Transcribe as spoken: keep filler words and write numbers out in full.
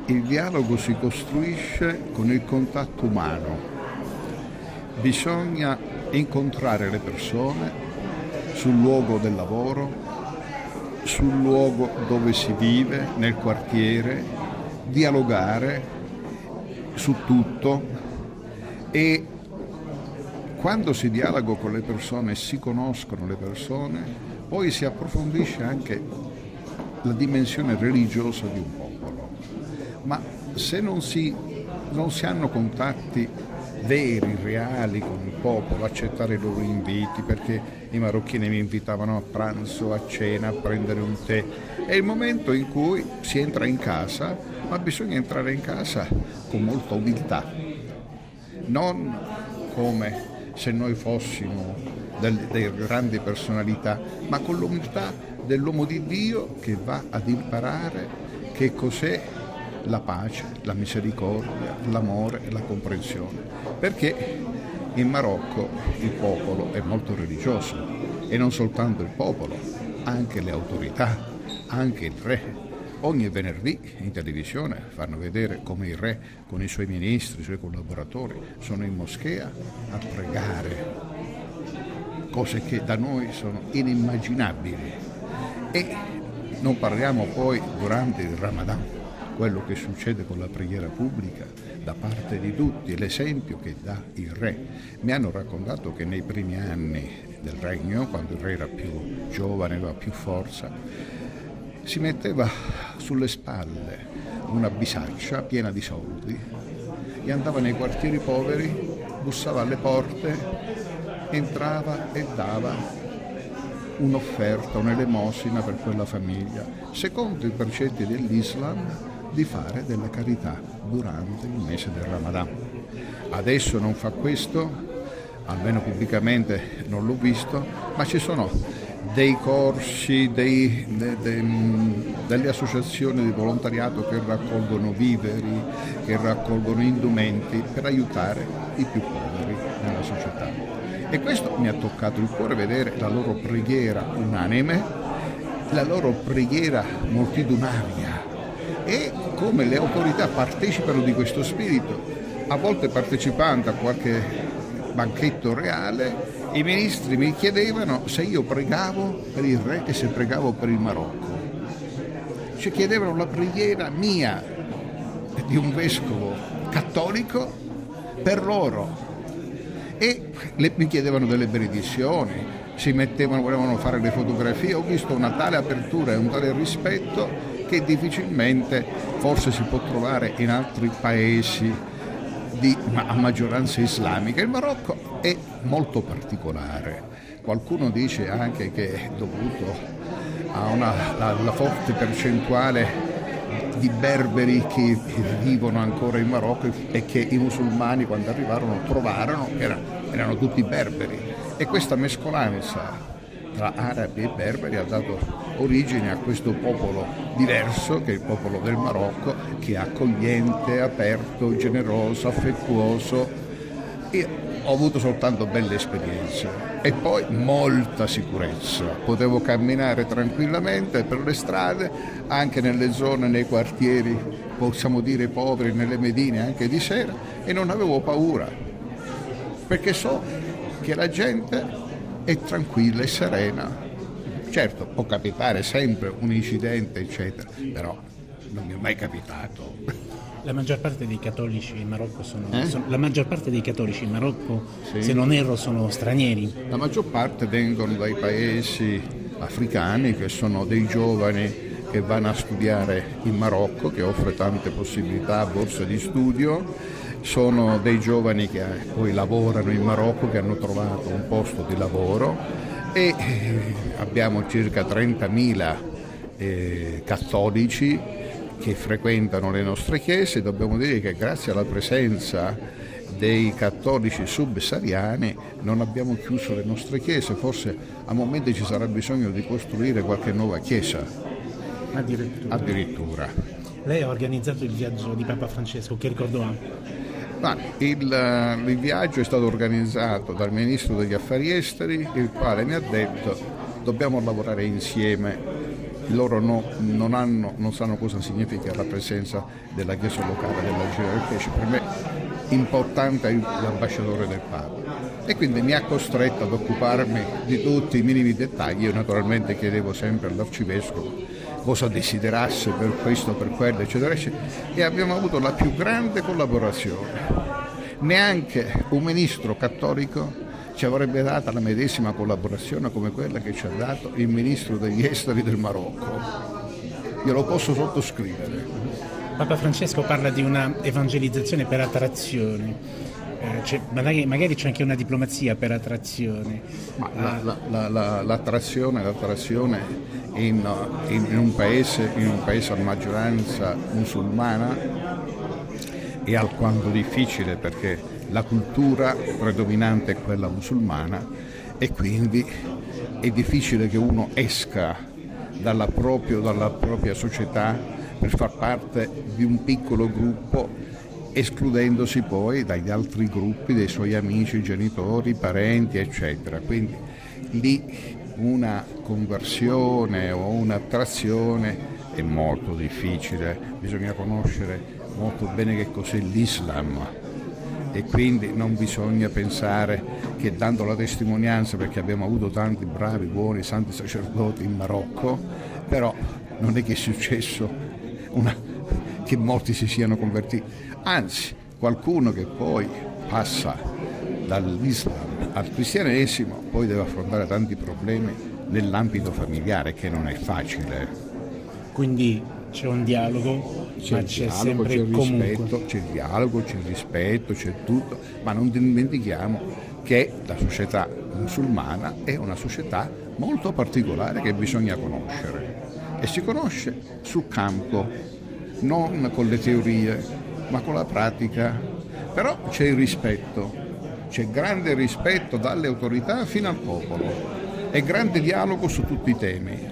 il dialogo si costruisce con il contatto umano. Bisogna incontrare le persone sul luogo del lavoro, sul luogo dove si vive, nel quartiere, dialogare su tutto, e quando si dialoga con le persone, si conoscono le persone, poi si approfondisce anche la dimensione religiosa di un popolo. Ma se non si, non si hanno contatti veri, reali con il popolo, accettare i loro inviti, perché i marocchini mi invitavano a pranzo, a cena, a prendere un tè, è il momento in cui si entra in casa, ma bisogna entrare in casa con molta umiltà, non come se noi fossimo delle, delle grandi personalità, ma con l'umiltà dell'uomo di Dio che va ad imparare che cos'è la pace, la misericordia, l'amore e la comprensione. Perché in Marocco il popolo è molto religioso, e non soltanto il popolo, anche le autorità, anche il re. Ogni venerdì in televisione fanno vedere come il re con i suoi ministri, i suoi collaboratori sono in moschea a pregare, cose che da noi sono inimmaginabili. E non parliamo poi durante il Ramadan, quello che succede con la preghiera pubblica da parte di tutti, l'esempio che dà il re. Mi hanno raccontato che nei primi anni del regno, quando il re era più giovane, aveva più forza, si metteva sulle spalle una bisaccia piena di soldi e andava nei quartieri poveri, bussava alle porte, entrava e dava un'offerta, un'elemosina per quella famiglia, secondo i precetti dell'Islam, di fare della carità durante il mese del Ramadan. Adesso non fa questo, almeno pubblicamente non l'ho visto, ma ci sono dei corsi, dei, de, de, delle associazioni di volontariato che raccolgono viveri, che raccolgono indumenti per aiutare i più poveri nella società. E questo mi ha toccato il cuore, vedere la loro preghiera unanime, la loro preghiera moltitudinaria, e come le autorità partecipano di questo spirito, a volte partecipando a qualche banchetto reale. I ministri mi chiedevano se io pregavo per il re e se pregavo per il Marocco. Ci chiedevano la preghiera mia, di un vescovo cattolico, per loro. E le, mi chiedevano delle benedizioni, si mettevano, volevano fare le fotografie. Ho visto una tale apertura e un tale rispetto che difficilmente forse si può trovare in altri paesi di a maggioranza islamica. Il Marocco è molto particolare. Qualcuno dice anche che è dovuto a una alla forte percentuale di berberi che vivono ancora in Marocco, e che i musulmani quando arrivarono trovarono erano, erano tutti berberi, e questa mescolanza tra arabi e berberi ha dato origine a questo popolo diverso, che è il popolo del Marocco, che è accogliente, aperto, generoso, affettuoso. Io ho avuto soltanto belle esperienze e poi molta sicurezza. Potevo camminare tranquillamente per le strade, anche nelle zone, nei quartieri, possiamo dire poveri, nelle medine, anche di sera, e non avevo paura, perché so che la gente è tranquilla e serena. Certo, può capitare sempre un incidente, eccetera, però non mi è mai capitato. La maggior parte dei cattolici in Marocco sono, eh? sono la maggior parte dei cattolici in Marocco, sì. Se non erro, sono stranieri. La maggior parte vengono dai paesi africani, che sono dei giovani che vanno a studiare in Marocco, che offre tante possibilità, borse di studio. Sono dei giovani che poi lavorano in Marocco, che hanno trovato un posto di lavoro, e abbiamo circa trentamila eh, cattolici che frequentano le nostre chiese. Dobbiamo dire che grazie alla presenza dei cattolici subsahariani non abbiamo chiuso le nostre chiese, forse a momenti ci sarà bisogno di costruire qualche nuova chiesa. Addirittura. Addirittura. Lei ha organizzato il viaggio di Papa Francesco, che ricordo ha? Ma il, il viaggio è stato organizzato dal Ministro degli Affari Esteri, il quale mi ha detto: dobbiamo lavorare insieme loro no, non, hanno, non sanno cosa significa la presenza della Chiesa locale, della Gera del Pesce. Per me importante è l'ambasciatore del Papa, e quindi mi ha costretto ad occuparmi di tutti i minimi dettagli. Io naturalmente chiedevo sempre all'arcivescovo cosa desiderasse per questo, per quello, eccetera, eccetera, e abbiamo avuto la più grande collaborazione. Neanche un ministro cattolico ci avrebbe data la medesima collaborazione come quella che ci ha dato il ministro degli esteri del Marocco. Glielo posso sottoscrivere. Papa Francesco parla di una evangelizzazione per attrazione. Eh, cioè, magari, magari c'è anche una diplomazia per attrazione. Ma la, la, la, la, l'attrazione, l'attrazione in, in, in, un paese, in un paese a maggioranza musulmana è alquanto difficile, perché la cultura predominante è quella musulmana, e quindi è difficile che uno esca dalla, proprio, dalla propria società per far parte di un piccolo gruppo, escludendosi poi dagli altri gruppi, dei suoi amici, genitori, parenti, eccetera. Quindi lì una conversione o un'attrazione è molto difficile, bisogna conoscere molto bene che cos'è l'Islam, e quindi non bisogna pensare che dando la testimonianza, perché abbiamo avuto tanti bravi, buoni, santi sacerdoti in Marocco, però non è che è successo una, che molti si siano convertiti, anzi qualcuno che poi passa dall'Islam al cristianesimo poi deve affrontare tanti problemi nell'ambito familiare, che non è facile. Quindi c'è un dialogo, c'è ma il c'è dialogo, sempre c'è il comunque. rispetto, c'è il dialogo, c'è il rispetto, c'è tutto, ma non dimentichiamo che la società musulmana è una società molto particolare che bisogna conoscere, e si conosce sul campo, non con le teorie, ma con la pratica. Però c'è il rispetto, c'è grande rispetto dalle autorità fino al popolo, e grande dialogo su tutti i temi.